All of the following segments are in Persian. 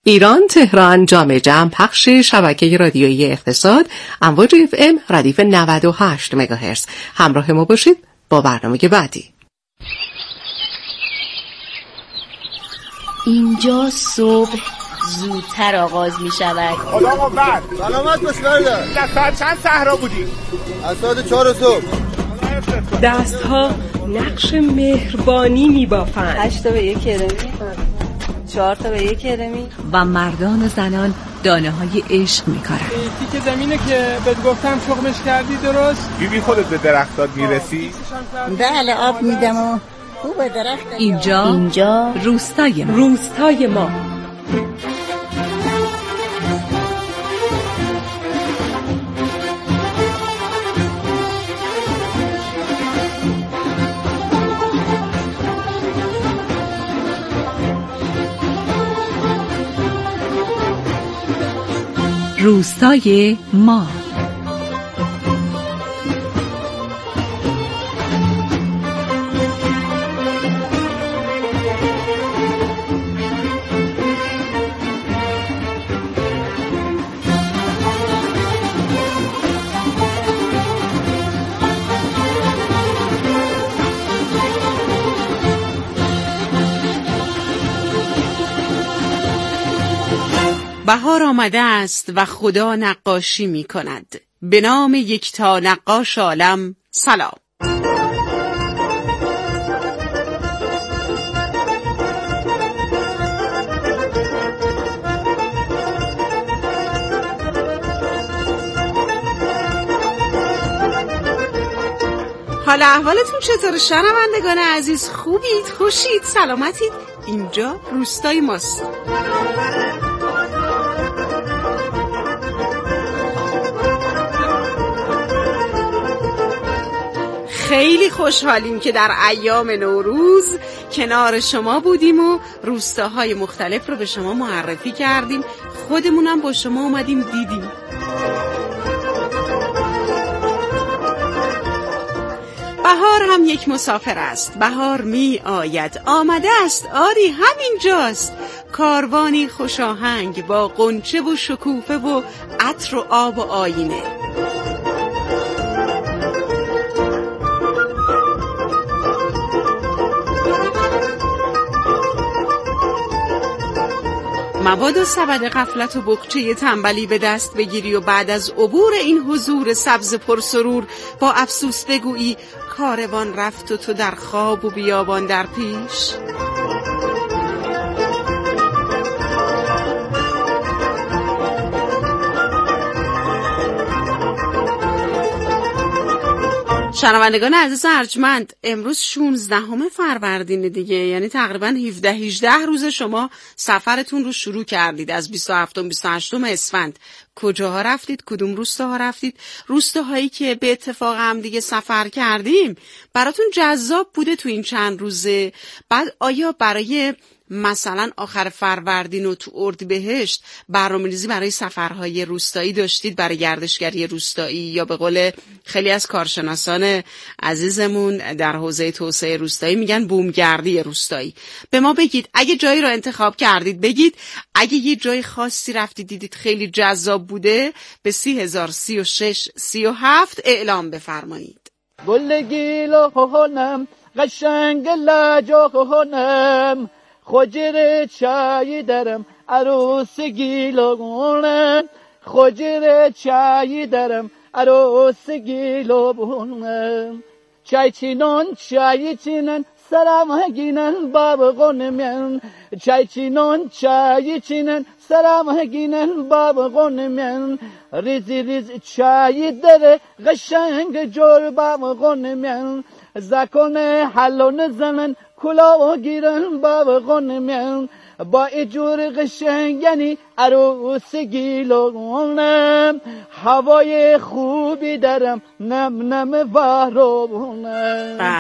ایران تهران جام جم پخش شبکه رادیویی اقتصاد امواج FM ردیف 98 مگاهرتز. همراه ما باشید با برنامه بعدی. اینجا صبح زودتر آغاز می شود. خدا قوت. سلامت باش برادر. در ساعت چند صحرا بودی؟ از ساعت 4 صبح. دستها نقش مهربانی می بافند. 8 تا به یک کرمی، 4 تا به یک کرمی. و مردان و زنان دانه های عشق می کارن. تیک زمینه که بهت گفتم شغلش کردی درست؟ بیبی خودت به درختات میرسی؟ بله آب میدم و خوبه درخت. اینجا روستای ما. روستای ما. بهار آمده است و خدا نقاشی می کند. به نام یکتا نقاش عالم سلام. حال احوالتون چطور شنوندگان عزیز؟ خوبید؟ خوشید؟ سلامتید؟ اینجا روستای ماست. خیلی خوشحالیم که در ایام نوروز کنار شما بودیم و روستاهای مختلف رو به شما معرفی کردیم. خودمونم با شما اومدیم دیدیم. بهار هم یک مسافر است. بهار می آید، آمده است، آری همینجاست. کاروانی خوش آهنگ با غنچه و شکوفه و عطر و آب و آینه. مبادا سبد غفلت و بقچه تنبلی به دست بگیری و بعد از عبور این حضور سبز پرسرور با افسوس بگویی کاروان رفت و تو در خواب و بیابان در پیش. شنوندگان عزیز ارجمند، امروز 16 فروردین دیگه، یعنی تقریبا 17-18 روز شما سفرتون رو شروع کردید از 27-28 اسفند. کجاها رفتید؟ کدوم روستاها رفتید؟ روستاهایی که به اتفاق هم دیگه سفر کردیم براتون جذاب بوده تو این چند روزه؟ بعد آیا برای مثلا آخر فروردین و تو اردیبهشت برنامه‌ریزی برای سفرهای روستایی داشتید، برای گردشگری روستایی، یا به قول خیلی از کارشناسان عزیزمون در حوزه توسعه روستایی میگن بومگردی روستایی؟ به ما بگید. اگه جایی رو انتخاب کردید بگید. اگه یه جای خاصی رفتید دیدید خیلی جذاب بوده به 303637 اعلام بفرمایید. گل گیلا هنم قشنگ لاجا هنم خوجر چای درم عروس گیلونم خوجر چای درم عروس گیلونم چای چینان سلام گینن باب قنمن چای چینان سلام گینن باب قنمن ریز چای دره قشنگ جور باب قنمن زکن حلون زنن کلا گیرن باب قنمن با ایجور قشنگنی عروس گیلونم هوای خوبی درم نم نم وحرونم. به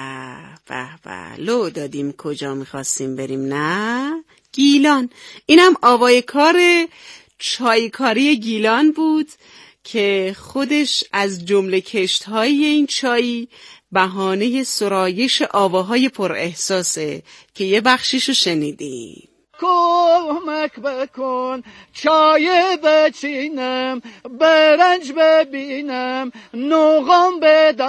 لو دادیم. کجا میخواستیم بریم؟ نه گیلان. اینم آوای کار چایکاری گیلان بود که خودش از جمله کشت‌های این چایی بهانه سرایش آواهای پر احساسه که یه بخشیشو شنیدیم. کمک بکن چای بچینم برنج ببینم نوغم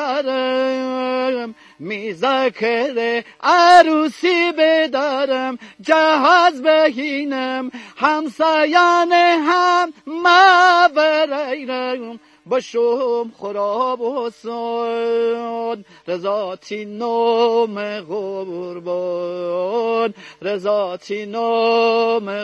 بدارم میذاکره عروسی بدارم جهاز بگینم همسایان هم ما برایرم باشم خراب و حسن رضاتی نام قربان رضاتی نام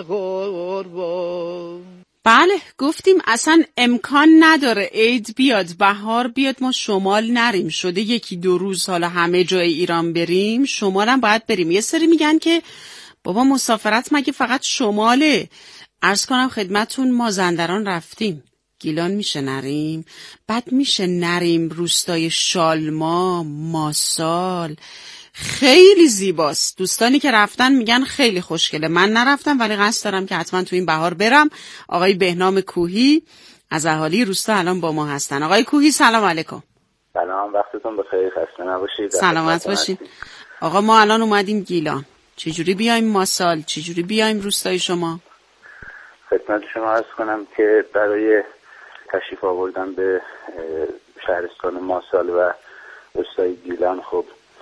قربان. بله گفتیم اصلا امکان نداره عید بیاد بهار بیاد ما شمال نریم، شده یکی دو روز حالا همه جای ایران بریم، شمال هم باید بریم. یه سری میگن که بابا مسافرت مگه فقط شماله. عرض کنم خدمتون مازندران رفتیم، گیلان میشه نریم، بعد میشه نریم روستای شالما، ماسال، خیلی زیباست. دوستانی که رفتن میگن خیلی خوشگله. من نرفتم ولی قصد دارم که حتما تو این بهار برم. آقای بهنام کوهی از اهالی روستا الان با ما هستن. آقای کوهی سلام علیکم. سلام، وقتتون بخیر، خسته نباشید. سلامت باشید. آقا ما الان اومدیم گیلان، چجوری بیایم ماسال، چجوری بیایم روستای شما؟ خدمت شما عرض کنم که برای تشریف آوردن به شهرستان ماسال و روستای گیلان خب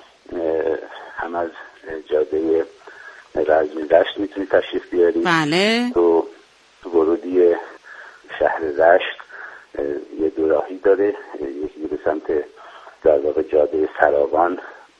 هم از جاده رزمی رشت میتونید تشریف بیارید. بله. تو ورودی شهر رشت یه دوراهی داره، یکی به سمت در واقع جاده سراوان،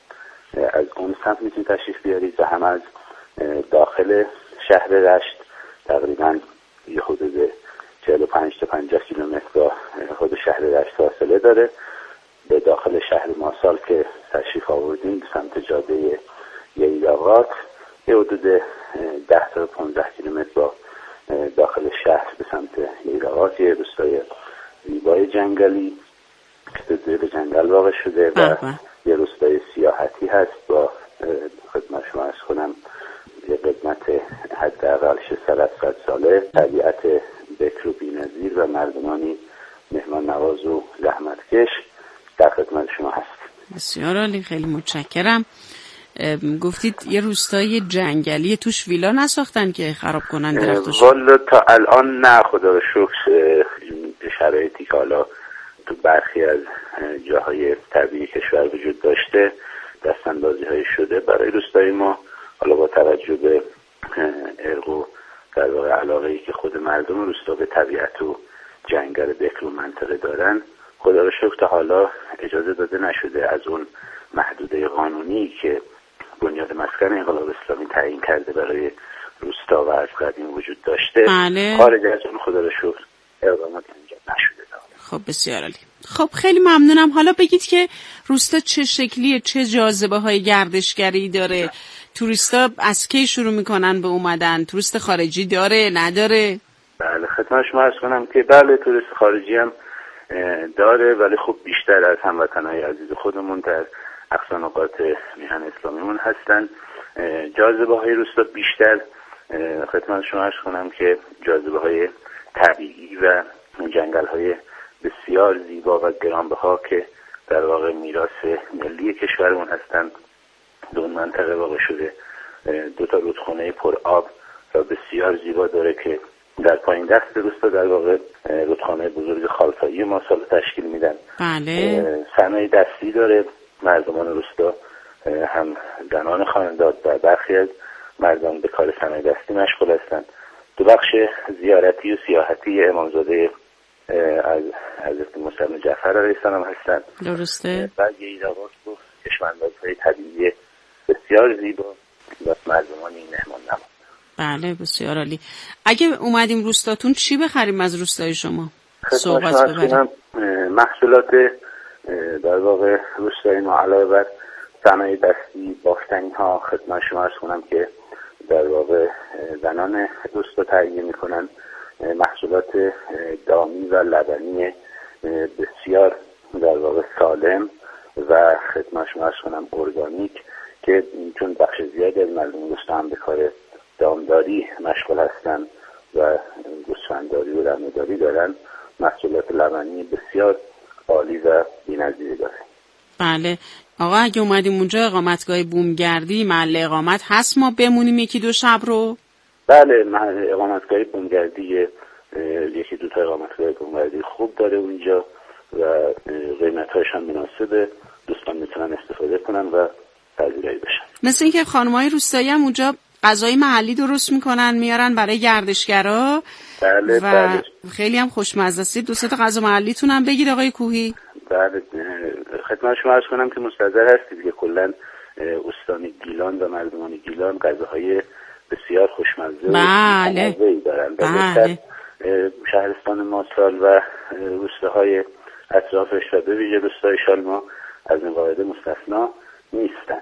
از اون سمت میتونید تشریف بیارید و هم از داخل شهر رشت تقریبا یه حدود 45 تا 50 کیلومتر با خود شهر رشت فاصله داره. به داخل شهر ماسال که تشریف آوردیم به سمت جاده ییلاقات یه حدود 10 تا 15 کیلومتر با داخل شهر به سمت ییلاقات یه روستای زیبای جنگلی که به جنگل واقع شده و یه روستای سیاحتی هست با خدمت شما عرض کنم یه قدمت حداقل 600 ساله، طبیعت بکر و بی‌نظیر و مردمانی مهمان نواز و زحمتکش در خدمت شما هست. بسیار عالی، خیلی متشکرم. گفتید یه روستای جنگلی، توش ویلا نساختن که خراب کنن درختش؟ والا تا الان نه، خدا رو شکر شرایطی که حالا تو برخی از جاهای طبیعی کشور وجود داشته دستاندازی های شده برای روستای ما. حالا با توجه به ارق و در واقع علاقه‌ای که خود مردم روستا به طبیعت و جنگل بکر و منطقه دارن، خدا رو شکر تا حالا اجازه داده نشده از اون محدوده قانونی که بنیاد مسکن انقلاب اسلامی تعیین کرده برای روستا و از قدیم وجود داشته. بله. خارج از اون خدا رو شکر اقدامات انجام نشده. خب بسیار عالی. خب خیلی ممنونم. حالا بگید که روستا چه شکلیه، چه جاذبه های گردشگری داره؟ توریستا از کی شروع میکنن به اومدن؟ توریست خارجی داره نداره؟ بله خدمت شما عرض کنم که بله توریست خارجی هم داره، ولی خب بیشتر از هموطنهای عزیز خودمون در اقصانقاط میهن اسلامیمون هستن. جاذبه های روستا بیشتر خدمت شما عرض کنم که جاذبه های طبیعی و جنگل های بسیار زیبا و گرانبها که در واقع میراث ملی کشورمون هستند. در اون منطقه واقع شده 2 تا رودخانه پر آب و بسیار زیبا داره که در پایین دست روستا در واقع رودخانه بزرگ خالتایی ماسال تشکیل میدن. بله. صنایع دستی داره، مردمان روستا هم زنان خانه‌دار و برخی از مردم به کار صنایع دستی مشغول هستند. دو بخش زیارتی و سیاحتی امامزاده از حضرت موسی جعفر علیه السلام هستند. درسته. بعد یه ایلاقات و چشم‌اندازهای طبیعی بسیار زیبا و مردمانی مهمان نواز. بله بسیار عالی. اگه اومدیم روستاتون چی بخریم از روستای شما؟ صحبت ببریم. محصولات در واقع روستای ما علاوه بر صنایع دستی، بافتنی ها خدمت شما عرض کنم که در واقع زنان روستا تهیه میکنن محصولات دامی و لبنی بسیار در واقع سالم و خدمت شما عرض کنم ارگانیک که چون بخش زیادی از مردم روستا هم به کار دامداری مشغول هستن و گوسفندداری و رمه‌داری دارن، محصولات لبنی بسیار عالی و بی‌نظیری داره. بله. آقا اگه اومدیم اونجا اقامتگاه بومگردی محل اقامت هست ما بمونیم 1-2 شب رو؟ بله، اقامتگاه بومگردی یکی دو تا اقامتگاه بومگردی خوب داره اونجا و قیمت‌هاش هم مناسبه، دوستان میتونن استفاده کنن و پذیرایی بشن. مثل اینکه خانم‌های روستایی هم اونجا غذای محلی درست میکنن میارن برای گردشگرا. بله، و بله. خیلی هم خوشمزه است. دو سه تا غذا محلیتون هم بگید آقای کوهی. بله، خدمت شما عرض کنم که مستحضر هستید که کلا استان گیلان و مردمان گیلان غذاهای بسیار خوشمزه بله. و متنوعی دارن. بله. شهرستان ماسال و روستاهای اطرافش و به ویژه روستای شالما از این قاعده مستثنا نیستن.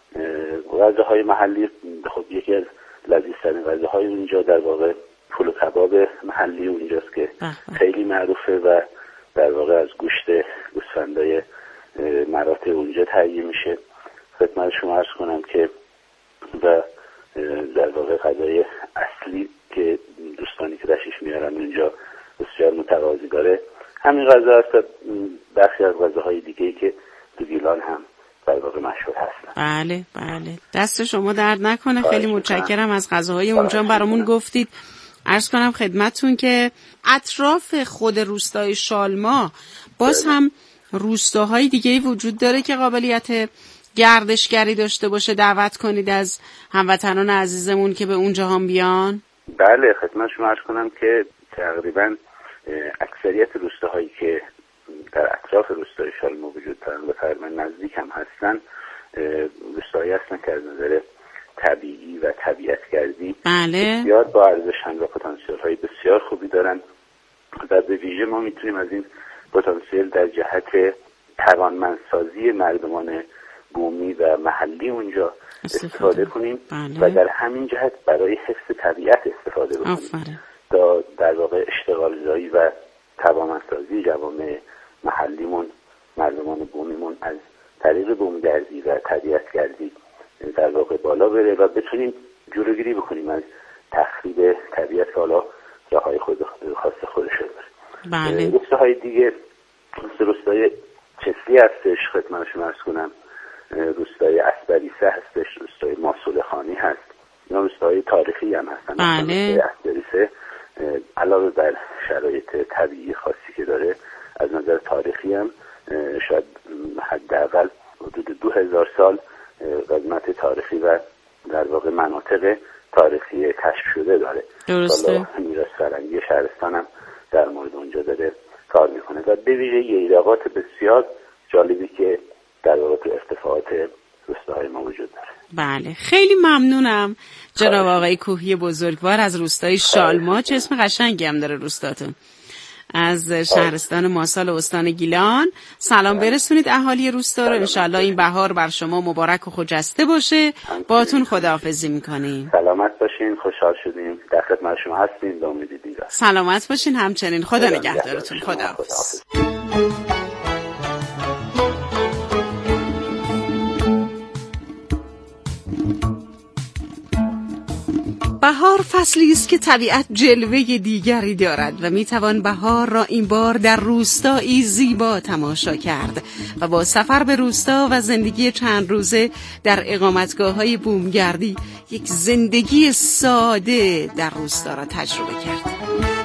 غذاهای محلی خب یکی از لذیذترین غذاهای اونجا در واقع پلو کباب محلی اونجاست که خیلی معروفه و در واقع از گوشت گوسفندای مراتع اونجا تهیه میشه. خدمت شما عرض کنم که و در واقع غذای اصلی که دوستانی که تشریف میارن اونجا بسیار متقاضی داره همین غذا هست. برخی از غذاهای دیگه‌ای که تو گیلان هم در واقع مشهور هستن. بله بله، دست شما درد نکنه. خیلی متشکرم از غذاهای اونجا برامون گفتید. عرض کنم خدمتتون که اطراف خود روستای شالما باز هم روستاهای دیگه‌ای وجود داره که قابلیت گردشگری داشته باشه. دعوت کنید از هموطنان عزیزمون که به اونجا هم بیان. بله، خدمت شما عرض کنم که تقریبا اکثریت روستاهایی که در اطراف روستای شالما وجود دارن و تقریبا نزدیک هم هستن روستایی هستن که از نظر طبیعی و طبیعتگردی بله. بسیار با ارزشن و پتانسیل های بسیار خوبی دارن و به ویژه ما میتونیم از این پتانسیل در جهت توانمندسازی مردمان بومی و محلی اونجا استفاده کنیم. بله. و در همین جهت برای حفظ طبیعت استفاده بکنیم تا در واقع اشتغالزایی و توانمندسازی جوامع محلیمون، مردمان بومیمون از طریق بومگردی و طبیعتگردی در واقع بالا بره و بتونیم جلوگیری بکنیم از تخریب طبیعت که حالا جاهای خاص خودش داره. بله. روستاهای دیگه مثل روستای چسلی هستش، خدمت شما عرض کنم روستای اسبریسه هستش، روستای ماسول خانی هست. اینا روستاهای تاریخی هم هستن. بله. اسبریسه علاوه بر شرایط طبیعی خاصی که داره از نظر تاریخی هم شاید حداقل حدود 2000 سال قدمت تاریخی و در واقع مناطق تاریخی کشف شده داره. درسته. میراث فرهنگی شهرستان هم در مورد اونجا داره کار میکنه و به ویژه ییلاقات بسیار جالبی که در واقع تو ارتفاعات روستاهای ما وجود داره. بله، خیلی ممنونم جناب آقای کوهی بزرگوار از روستای شالما. چه اسم قشنگی هم داره روستاتون. از شهرستان ماسال استان گیلان سلام برسونید اهالی روستا رو. انشالله این بهار بر شما مبارک و خجسته باشه. باهاتون خداحافظی میکنیم. سلامت باشین، خوشحال شدیم در خدمت شما هستیم. به امید دیدار. سلامت باشین همچنین. خدا نگهدارتون. خداحافظ. بهار فصلی است که طبیعت جلوه دیگری دارد و میتوان بهار را این بار در روستایی زیبا تماشا کرد و با سفر به روستا و زندگی چند روزه در اقامتگاه‌های بومگردی یک زندگی ساده در روستا را تجربه کرد.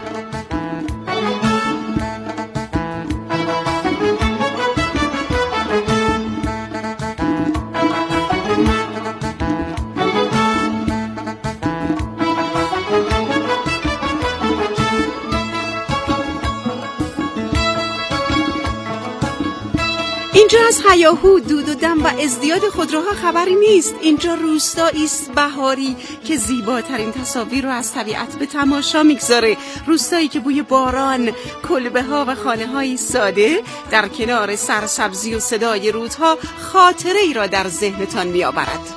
اینجا از هیاهو، دود و دم و ازدیاد خودروها خبری نیست. اینجا روستایی است بهاری که زیباترین تصاویر رو از طبیعت به تماشا میگذاره. روستایی که بوی باران، کلبه ها و خانه های ساده در کنار سرسبزی و صدای رودها خاطره ای را در ذهنتان میآورد.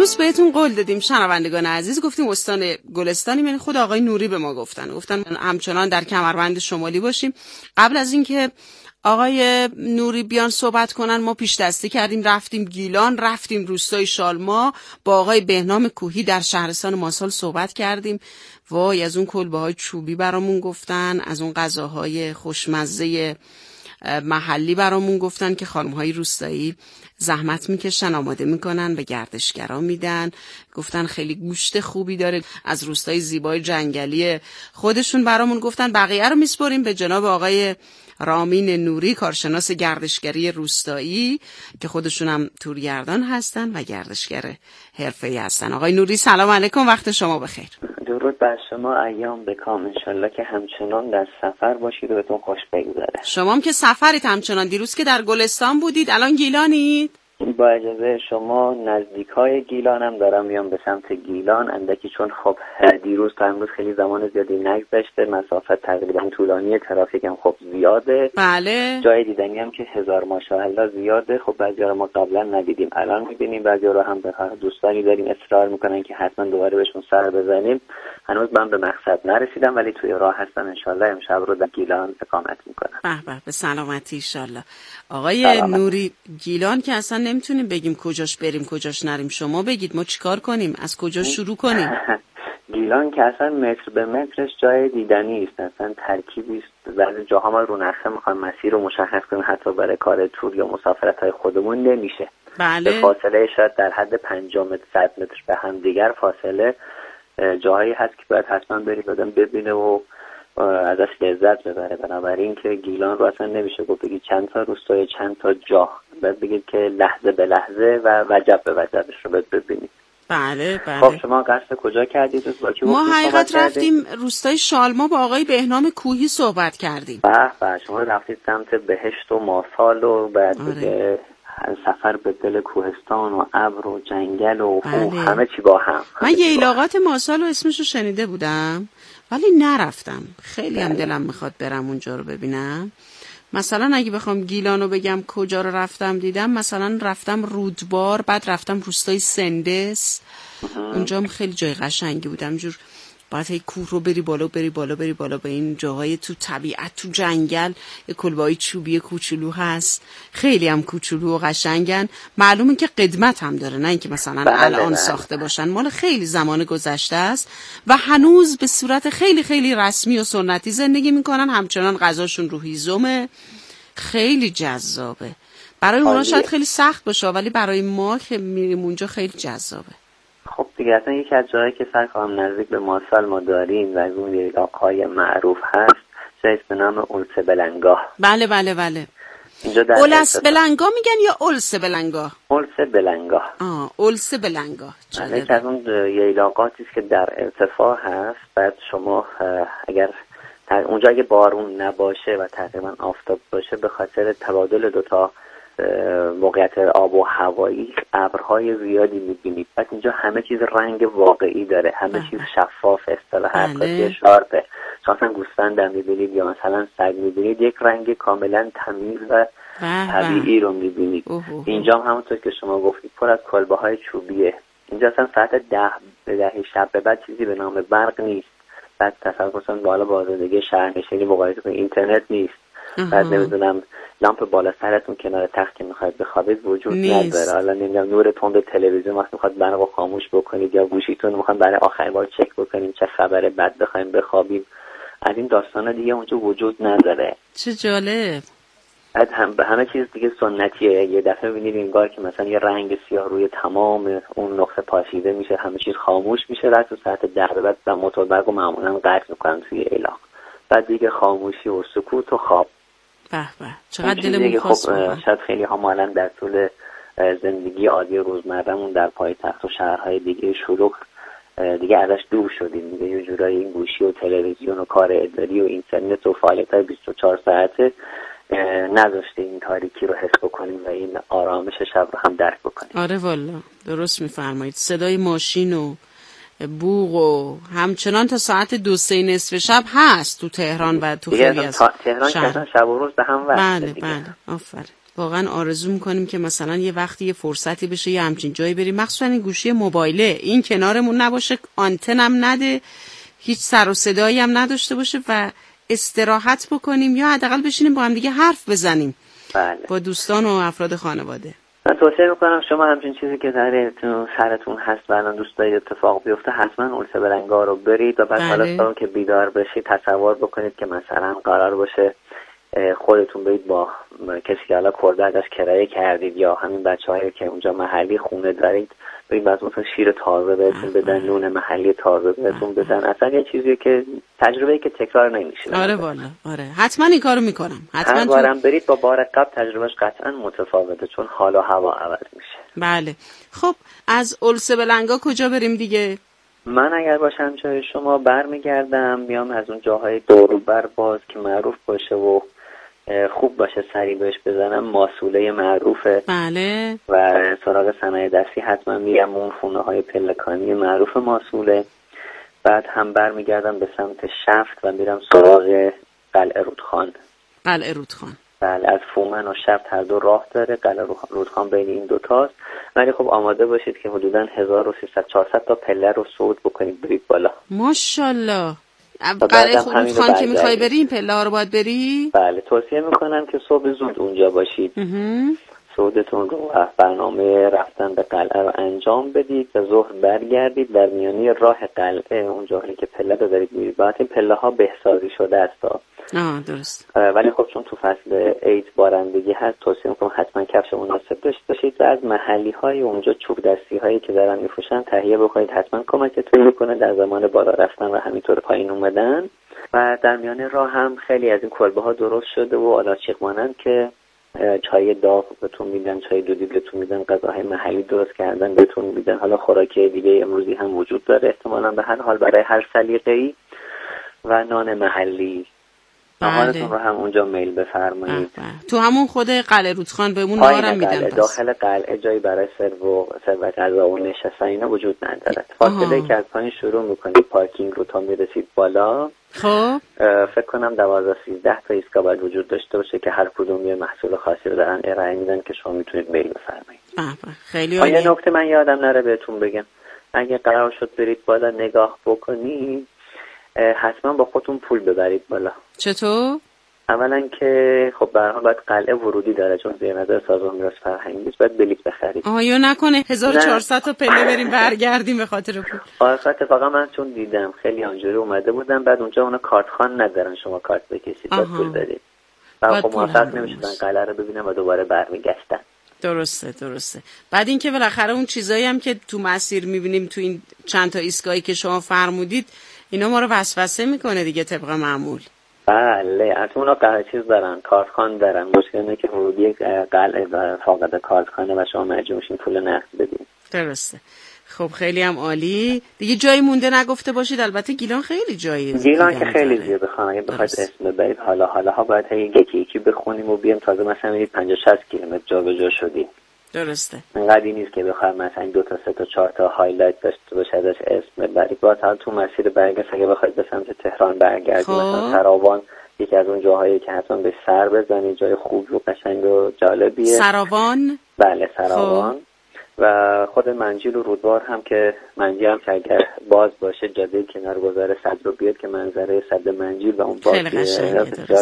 امروز بهتون قول دادیم شنوندگان عزیز، گفتیم استان گلستانی، یعنی خود آقای نوری به ما گفتن همچنان در کمربند شمالی باشیم. قبل از اینکه آقای نوری بیان صحبت کنن ما پیش دستی کردیم، رفتیم گیلان، رفتیم روستای شالما، با آقای بهنام کوهی در شهرستان ماسال صحبت کردیم. وای از اون کلبه‌های چوبی برامون گفتن، از اون غذاهای خوشمزه محلی برامون گفتن که خانم‌های روستایی زحمت میکشن، آماده میکنن، به گردشگرا میدن. گفتن خیلی گوشت خوبی داره. از روستای زیبای جنگلی خودشون برامون گفتن. بقیه رو میسپاریم به جناب آقای رامین نوری، کارشناس گردشگری روستایی که خودشون هم تورگردان هستن و گردشگر حرفه‌ای هستن. آقای نوری سلام علیکم، وقت شما بخیر. درود بر شما، ایام بکام، انشالله که همچنان در سفر باشید و بهتون خوش بگذره. شما هم که سفرید همچنان، دیروز که در گلستان بودید الان گیلانید؟ با اجازه شما نزدیکای گیلانم دارم میام به سمت گیلان اندکی، چون خب دیروز تا امروز خیلی زمان زیادی نگذشته، مسافت تقریبا طولانی، ترافیک هم خب زیاده. بله. جای دیدنی هم که هزار ماشاءالله زیاده. خب بعضیا رو ما قبلا ندیدیم الان میبینیم، بعضیا رو هم به دوستانی داریم اصرار میکنن که حتما دوباره بهشون سر بزنیم. هنوز من به مقصد نرسیدم ولی توی راه هستم، انشالله امشب رو در گیلان اقامت میکنم. به به سلامتی انشالله. آقای نوری گیلان که اصلا نمیتونیم بگیم کجاش بریم کجاش نریم، شما بگید ما چیکار کنیم، از کجا شروع کنیم؟ گیلان که اصلا متر به مترش جای دیدنی است، اصلا ترکیبی است. بعضی جاها ما رو نقشه میخوایم مسیر رو مشخص کنیم، حتی برای کار تور یا مسافرت‌های خودمون نمیشه. بله. به فاصله شاید در حد 50 متر 100 متر به هم دیگر فاصله جاهایی هست که باید حتما برید آدم ببینه و ازش لذت ببره. بنابراین که گیلان رو اصلا نمیشه گفت بگید چند تا روستای چند تا جا، باید بگید که لحظه به لحظه و وجب به وجبش رو باید ببینید. بله بله. خب شما قصد کجا کردید؟ ما حقیقت رفتیم روستای شالما، با آقای بهنام کوهی صحبت کردیم. به شما رفتید سمت بهشت و ماسال و بعد دیگه سفر به دل کوهستان و ابر و جنگل و همه چی با هم. من ییلاقات ماسال و اسمشو شنیده بودم ولی نرفتم، خیلی هم دلم میخواد برم اونجا رو ببینم. مثلا اگه بخوام گیلانو بگم کجا رو رفتم دیدم، مثلا رفتم رودبار، بعد رفتم روستای سندس، اونجا هم خیلی جای قشنگی بودم. جور باید هی کوه رو بری بالا بری بالا بری بالا به این جاهای تو طبیعت تو جنگل. یه کلبه‌های چوبی کوچولو هست، خیلی هم کوچولو و قشنگن. معلومه که قدمت هم داره، نه اینکه مثلا الان ساخته باشن، مال خیلی زمان گذشته است و هنوز به صورت خیلی خیلی رسمی و سنتی زندگی میکنن. همچنان غذاشون رو هیزمه، خیلی جذابه. برای اونا شاید خیلی سخت باشه ولی برای ما که میریم اونجا خیلی جذابه. خب دیگه اصلا یکی از جایی که سر کنم نزدیک به ماسال ما داریم و از اون علاقه‌های معروف هست جایی به نام اولس بلنگاه. بله بله بله. اینجا در اولس بلنگاه میگن یا اولس بلنگاه؟ اولس بلنگاه. اولس بلنگاه. یکی از اون علاقاتی است که در ارتفاع هست. بعد شما اگر اونجا اگه بارون نباشه و تقریبا آفتاب باشه، به خاطر تبادل دوتا موقعیت آب و هوایی ابرهای زیادی میبینید. بعد اینجا همه چیز رنگ واقعی داره، همه چیز شفاف، اصطلاح حرکاتی شارپه. مثلا گوسفند هم میبینید یا مثلا سگ میبینید، یک رنگ کاملا تمیز و طبیعی رو میبینید. اینجا هم همونطور که شما گفتید پر از کلبه‌های چوبیه. اینجا اصلا ساعت 10 شب به بعد چیزی به نام برق نیست. بعد تصور کنید بالا با زندگی شهرنشینی مقایسه کنید، اینترنت نیست. بعد نمیدونم لامپ بالا سرتون کنار تخت که میخواید بخوابید وجود نداره. حالا نمیدونم نور تند تلویزیون وقتی میخواد برقو خاموش بکنید یا گوشیتون میخواد برای آخرین بار چک بکنیم چه خبره، بعد بخوایم بخوابیم. از این داستانا دیگه اونجا وجود نداره. چه جالب. بعد همه چیز دیگه سنتیه. یه دفعه ببینید انگار که مثلا یه رنگ سیاه روی تمام اون نقطه پاشیده میشه، همه چیز خاموش میشه. بعد تو ساعت 10 بعد موتور برقو معمولا قطع میکنن توی اعلاق. بعد دیگه خاموشی و سکوت و خواب. به به چقدر دلمون خواست. شاید خیلی ها مالا در طول زندگی عادی روزمرهمون در پایتخت و شهرهای دیگه شلوغ دیگه ازش دور شدیم دیگه. یه جورایی این گوشی و تلویزیون و کار اداری و اینترنت و فعالیت‌های 24 ساعته نذاشته این تاریکی رو حس بکنیم و این آرامش شب رو هم درک بکنیم. آره والا درست میفرمایید. صدای ماشین و بوق و همچنان تا ساعت 2-3 نصف شب هست تو تهران و تو خیلی از تهران شب و روز به هم وصله. بله بله آفرین واقعا آرزو میکنیم که مثلا یه وقتی یه فرصتی بشه یه همچین جایی بریم، مخصوصا این گوشی موبایله این کنارمون نباشه، آنتنم نده، هیچ سر و صدایی هم نداشته باشه و استراحت بکنیم یا حداقل بشینیم با هم دیگه حرف بزنیم. بله. با دوستان و افراد خانواده. من توصیه میکنم شما همچین چیزی که در سرتون هست و الان دوست دارید اتفاق بیفته، حتما اولسه بلنگا رو برید و بعد حالا تا که بیدار بشید تصور بکنید که مثلا قرار باشه خودتون برید با کسی که حالا کرده ازش کرایه کردید یا همین بچه‌هایی که اونجا محلی خونه دارید برید بعد مثلا شیر تازه بهتون بدن، نون محلی تازه بهتون بدن. اصلا یه چیزیه که تجربه‌ای که تکرار نمیشه. آره والا آره حتما این کارو میکنم. حتما بارم برید با بار قبل تجربهش قطعا متفاوته چون حال و هوا عوض میشه. بله. خب از اولسه بلنگا کجا بریم دیگه؟ من اگر باشم جای شما برمیگردم میام از اون جاهای دور و بر باز که معروف باشه و خوب باشه سری بهش بزنم، ماسوله معروفه. بله. و سراغ صنایع دستی حتما میرم اون خونه های پلکانی معروف ماسوله. بعد هم برمیگردم به سمت شفت و میرم سراغ قلعه رودخان. قلعه رودخان بله، از فومن و شفت هر دو راه داره، قلعه رودخان بین این دوتاست. ولی خب آماده باشید که حدوداً 1300-400 تا پله رو صعود بکنید برید بالا. ماشاءالله. قلعه رودخان که میخوای بری این پله ها رو باید بری؟ بله، توصیه میکنم که صبح زود اونجا باشید. صعودتون رو برنامه رفتن به قلعه رو انجام بدید و ظهر برگردید. در میانی راه قلعه اونجا که پله رو دارید میرید، باید این پله ها بهسازی شده است. درست. ولی خب چون تو فصل عید بارندگی هست توصیه میکنم حتما کفش مناسب داشته باشید و از محلی های اونجا چوب دستی هایی که دارن میفروشن تهیه بکنید، حتما کمکتون میکنه در زمان بالا رفتن و همینطور پایین اومدن. و در میان راه هم خیلی از این کلبه ها درست شده و آلاچیق مانند که چای داغ بهتون میدن، چای دودی بهتون میدن، غذاهای محلی درست کردن بهتون میدن. حالا خوراکی دیگه امروزی هم وجود داره احتمالاً به هر حال برای هر سلیقه‌ای و نان محلی. آهانتون رو هم اونجا میل بفرمایید. تو همون خود قلعه رودخان بهمون نهارم میدن. داخل قلعه جایی برای سرو غذا و نشستن اینا وجود نداره. فاصله که از پایین شروع میکنید پارکینگ رو تا میرسید بالا، خب فکر کنم 12-13 تا ایستگاه باید وجود داشته باشه که هر کدوم یه محصول خاصی رو دارن ارائه میدن که شما میتونید میل بفرمایید. خیلی عالی. یه نکته من یادم نره بهتون بگم، اگه قرار شد برید بالا نگاه بکنید حتما با خودتون پول ببرید بالا. چطور؟ اولا که خب به هر حال باید قلعه ورودی داره چون زیر نظر سازمان میراث فرهنگی باید بلیط بخرید. یا نکنه 1400 تا پله بریم برگردیم به خاطر پول. اتفاقا من چون دیدم خیلی آنجوری اومده بودن، بعد اونجا اونا کارتخوان ندارن شما کارت بکشید باید پول بدید. و خب موفق نمیشدن قلعه رو ببینن و دوباره برمیگشتن. درسته. بعد اینکه بالاخره اون چیزایی هم که تو مسیر میبینیم تو این چند تا ایستگاهی که شما فرمودید اینا ما رو وسوسه میکنه دیگه طبق معمول. بله، از اونا چیز دارن، کارتخوان دارن. مشکل اینه که ورودی قلعه فاقد کارتخانه و شما مجبور میشین پول نقد بدین. درسته. خب خیلی هم عالی. دیگه جایی مونده نگفته باشید. البته گیلان خیلی جاییه. گیلان که خیلی زیاده بخوام اگه بخواید اسم ببرید حالا ها باید یکی بخونیم و بیام تازه مثلا میرید 50-60 کیلومتر جابجا شدیم. درسته. انقدری نیست که بخوام مثلا 2 تا 3 تا 4 تا هایلایت داشته باشه ازش اسم ببرید. باز حالا تو مسیر برگشت اگه بخواید به سمت تهران برگردید مثلا سراوان یکی از اون جاهایی که حتما به سر بزنید، جای خوب و قشنگ و جالبیه. سراوان؟ بله سراوان. و خود منجیل و رودبار هم که منجیل هم که اگر باز باشه جاده کنارگذار صد رو بیاد که منظره صد منجیل و اون باز بسیار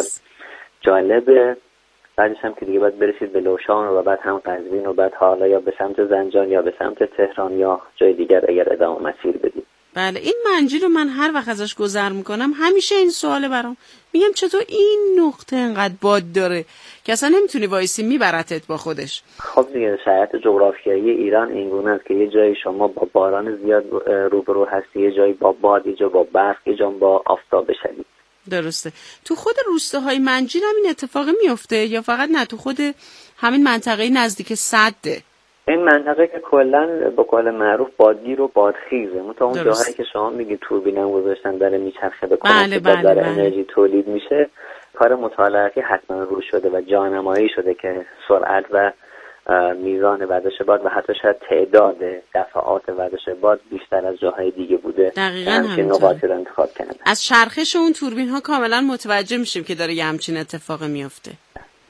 جالبه. بعدش هم که دیگه باید برسید به لوشان و بعد هم قزوین و بعد حالا یا به سمت زنجان یا به سمت تهران یا جای دیگر اگر ادامه مسیر بدید. بله این منجیل رو من هر وقت ازش گذر میکنم همیشه این سواله برام، میگم چطور این نقطه انقدر باد داره که اصلا نمیتونی وایسی میبرتت با خودش. خب دیگه شرایط جغرافیایی ایران اینگونه است که یه جایی شما با باران زیاد روبرو هستی، یه جایی با باد، یه جا با برف، یه جا با آفتاب شدید. درسته. تو خود روستاهای منجیل هم این اتفاق میفته یا فقط نه تو خود همین منطقه نزدیک سده؟ این منطقه که کلا به قول معروف بادگیر و بادخیزه. تا اون جاهایی که شما میگید توربینم گذاشتن داره میچرخه به کمک داره انرژی تولید میشه، کار مطالعاتی حتما رو شده و جانمایی شده که سرعت و میزان وزش باد و حتی شاید تعداد دفعات وزش باد بیشتر از جاهای دیگه بوده. دقیقاً همین نقاطی رو انتخاب کردن. از چرخش اون توربین ها کاملا متوجه میشیم که داره یه همچین اتفاقی میفته.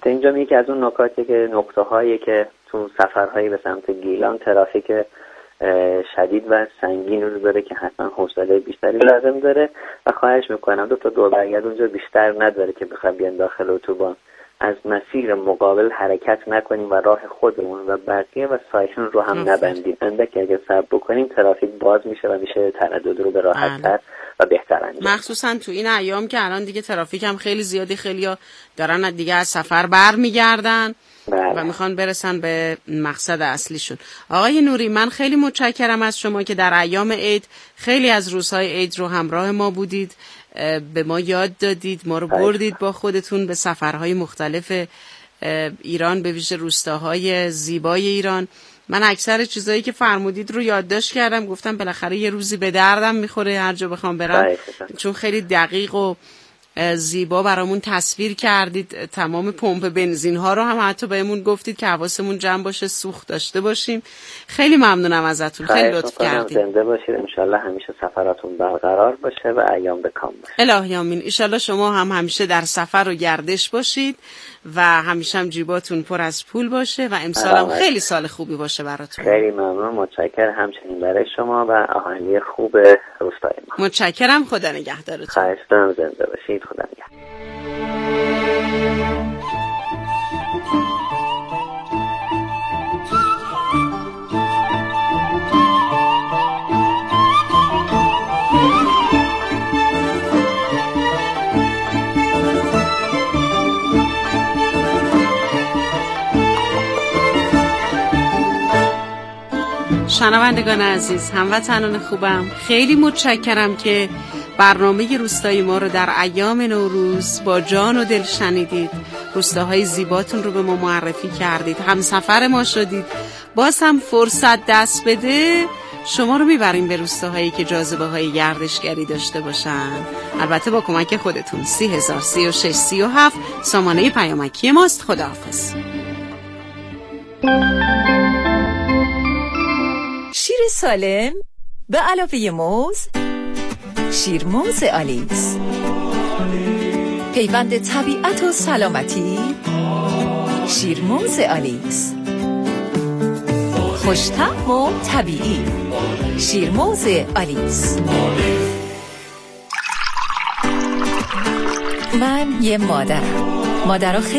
اینجا یکی از اون نکاتی که نقطه هایی که تو سفرهایی به سمت گیلان ترافیک شدید و سنگین رو داره که حتما حوصله بیشتری لازم داره و خواهش میکنم 2 تا دور برگرد اونجا بیشتر نداره که بخوام بیان داخل اتوبان، از مسیر مقابل حرکت نکنیم و راه خودمون و بقیه و سایرین رو هم نبندیم. اندکی اگه صبر بکنیم ترافیک باز میشه و میشه تردد رو به راحت‌تر و بهتر انجام. مخصوصا تو این ایام که الان دیگه ترافیک هم خیلی زیادی، خیلیا دارن دیگه از سفر برمیگردن و میخوان برسن به مقصد اصلیشون. آقای نوری، من خیلی متشکرم از شما که در ایام عید خیلی از روزهای عید رو همراه ما بودید، به ما یاد دادید، ما رو بردید با خودتون به سفرهای مختلف ایران، به ویژه روستاهای زیبای ایران. من اکثر چیزایی که فرمودید رو یادداشت کردم، گفتم بالاخره یه روزی به دردم میخوره هر جا بخوام برم، چون خیلی دقیق و زیبا برامون تصویر کردید. تمام پمپ بنزین ها رو هم حتی بهمون گفتید که حواسمون جمع باشه، سوخت داشته باشیم. خیلی ممنونم ازتون، خیلی لطف کردید. زنده باشید، انشالله همیشه سفراتون برقرار باشه و ایام به کام باشه. الهی آمین. انشالله شما هم همیشه در سفر و گردش باشید و همیشه هم جیباتون پر از پول باشه و امسال هم خیلی سال خوبی باشه براتون. خیلی ممنون، متشکرم همچنین برای شما و آهنگی خوب روستای ما. متشکرم، خدا نگهدارتون. خواهش می‌کنم، زنده باشید، خدا نگهدار. شنوندگان عزیز، هموطنان خوبم، خیلی متشکرم که برنامه روستایی ما رو در ایام نوروز با جان و دل شنیدید. روستاهای زیباتون رو به ما معرفی کردید، همسفر ما شدید. باز هم فرصت دست بده شما رو میبریم به روستاهایی که جاذبه های گردشگری داشته باشن، البته با کمک خودتون. 30,036,37 سامانه پیامکی ماست. خداحافظ. شیر سالم به علاوه موز، شیرموز آلیس، پیوند طبیعت و سلامتی، شیرموز آلیس، خوش‌طعم و طبیعی، شیرموز آلیس. من یه مادرم. مادرها